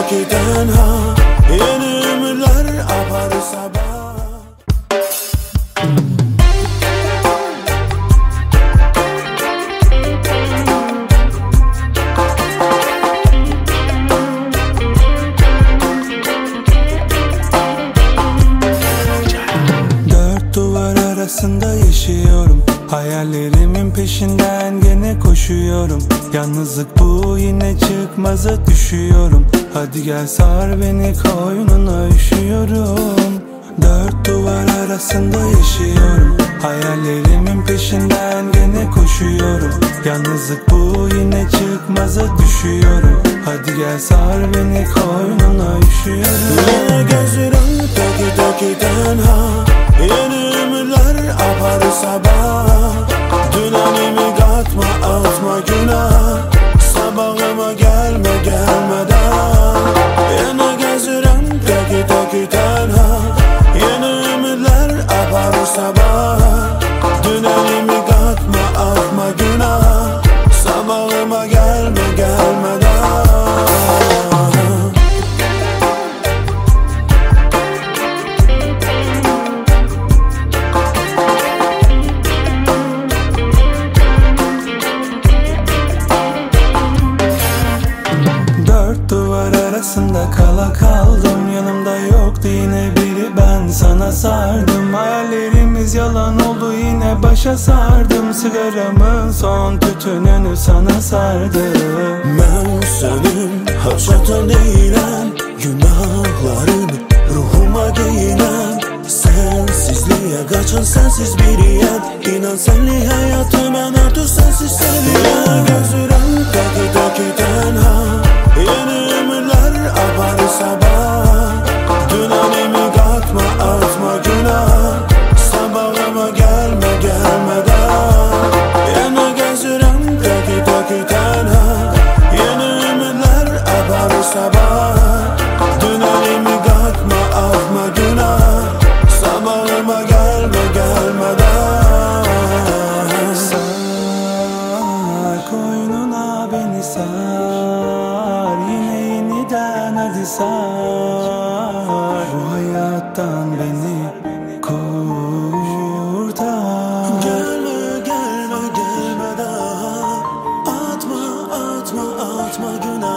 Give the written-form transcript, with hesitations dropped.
taki tenha. Yeni ümitler apar sabah. Arasında yaşıyorum, hayallerimin peşinden gene koşuyorum. Yalnızlık bu, yine çıkmaza düşüyorum. Hadi gel sar beni koynuna, üşüyorum. Dört duvar arasında yaşıyorum, hayallerimin peşinden gene koşuyorum. Yalnızlık bu, yine çıkmaza düşüyorum. Hadi gel sar beni koynuna, üşüyorum. Yine gezirim taki taki tenha. Yeni ümitler apar sabah. Dünenimi katma atma günah. Sabahıma gelme gelmeden. Yine gezirim taki taki tenha. Yeni ümitler apar sabah. Dünenimi katma atma günah. Sabahıma gelme gelmeden. Arasında kala kaldım, yanımda yoktu yine biri, ben sana sardım. Hayallerimiz yalan oldu, yine başa sardım. Sigaramın son tütününü sana sardım. Ben senin haşata değilen, günahların ruhuma giyinen. Sensizliğe kaçan sensiz bir yer. İnan senli hayatı ben artık sensiz seviyorum. Gözlerim taki taki tenha. Yeni ümitler apar sabah. Dünenimi katma atma günah. Sabahıma gelme gelmeden. Yine gezirim taki taki tenha. Yeni ümitler apar sabah. Dünenimi katma atma günah. Sabahıma gelme gelmeden. Sar koynuna beni sar, yine yeniden hadi sar. Bu hayattan beni kurtar. Gelme gelme gelme daha. Atma atma atma günah.